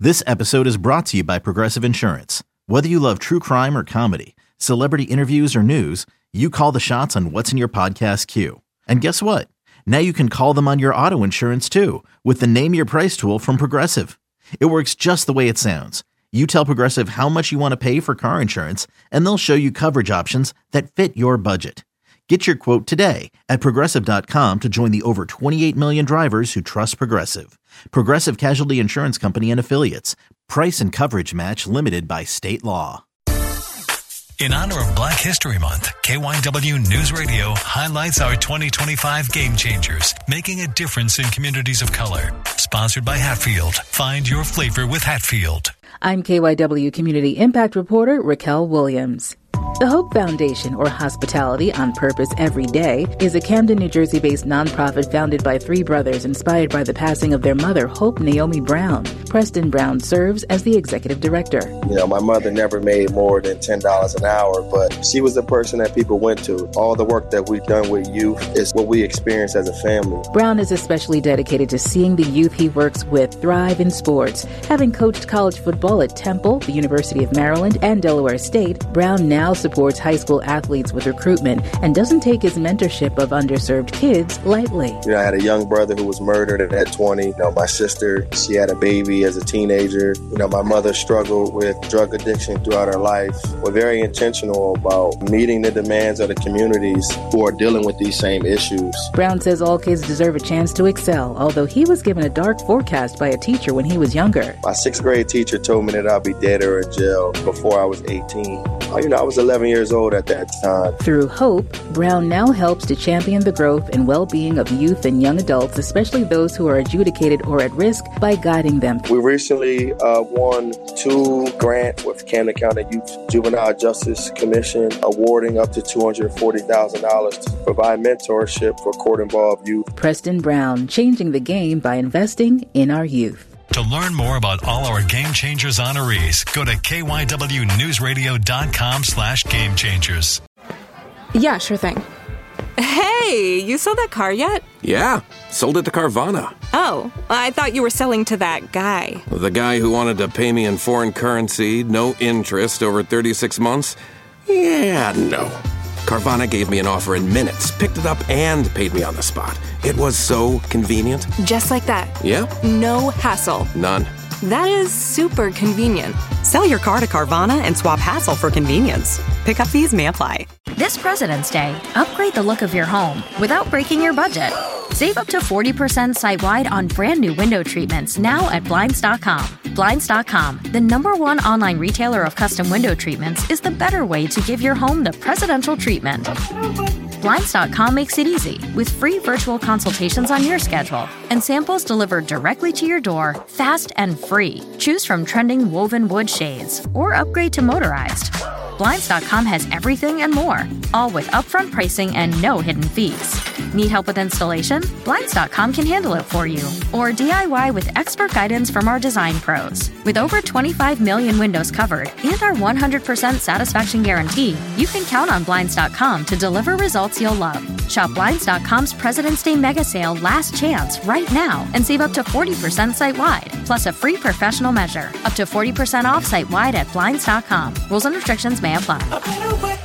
This episode is brought to you by Progressive Insurance. Whether you love true crime or comedy, celebrity interviews or news, you call the shots on what's in your podcast queue. And guess what? Now you can call them on your auto insurance too with the Name Your Price tool from Progressive. It works just the way it sounds. You tell Progressive how much you want to pay for car insurance, and they'll show you coverage options that fit your budget. Get your quote today at Progressive.com to join the over 28 million drivers who trust Progressive. Progressive Casualty Insurance Company and Affiliates. Price and coverage match limited by state law. In honor of Black History Month, KYW News Radio highlights our 2025 Game Changers, making a difference in communities of color. Sponsored by Hatfield. Find your flavor with Hatfield. I'm KYW Community Impact Reporter Raquel Williams. The Hope Foundation, or Hospitality on Purpose Every Day, is a Camden, New Jersey-based nonprofit founded by three brothers inspired by the passing of their mother, Hope Naomi Brown. Preston Brown serves as the executive director. You know, my mother never made more than $10 an hour, but she was the person that people went to. All the work that we've done with youth is what we experience as a family. Brown is especially dedicated to seeing the youth he works with thrive in sports. Having coached college football at Temple, the University of Maryland, and Delaware State, Brown now supports high school athletes with recruitment and doesn't take his mentorship of underserved kids lightly. You know, I had a young brother who was murdered at 20. You know, my sister, she had a baby as a teenager. You know, my mother struggled with drug addiction throughout her life. We're very intentional about meeting the demands of the communities who are dealing with these same issues. Brown says all kids deserve a chance to excel, although he was given a dark forecast by a teacher when he was younger. My sixth grade teacher told me that I'd be dead or in jail before I was 18. You know, I was 11 years old at that time. Through Hope, Brown now helps to champion the growth and well-being of youth and young adults, especially those who are adjudicated or at risk, by guiding them. We recently won 2 grants with Camden County Youth Juvenile Justice Commission, awarding up to $240,000 to provide mentorship for court-involved youth. Preston Brown, changing the game by investing in our youth. To learn more about all our Game Changers honorees, go to kywnewsradio.com/Game Changers. Yeah, sure thing. Hey, you sold that car yet? Yeah, sold it to Carvana. Oh, I thought you were selling to that guy. The guy who wanted to pay me in foreign currency, no interest, over 36 months? Yeah, no. Carvana gave me an offer in minutes, picked it up, and paid me on the spot. It was so convenient. Just like that. Yeah. No hassle. None. That is super convenient. Sell your car to Carvana and swap hassle for convenience. Pickup fees may apply. This President's Day, upgrade the look of your home without breaking your budget. Save up to 40% site-wide on brand new window treatments now at Blinds.com. Blinds.com, the #1 online retailer of custom window treatments, is the better way to give your home the presidential treatment. Blinds.com makes it easy with free virtual consultations on your schedule and samples delivered directly to your door, fast and free. Choose from trending woven wood shades or upgrade to motorized. Blinds.com has everything and more, all with upfront pricing and no hidden fees. Need help with installation? Blinds.com can handle it for you. Or DIY with expert guidance from our design pros. With over 25 million windows covered and our 100% satisfaction guarantee, you can count on Blinds.com to deliver results you'll love. Shop Blinds.com's President's Day Mega Sale Last Chance right now and save up to 40% site-wide, plus a free professional measure. Up to 40% off site-wide at Blinds.com. Rules and restrictions may apply.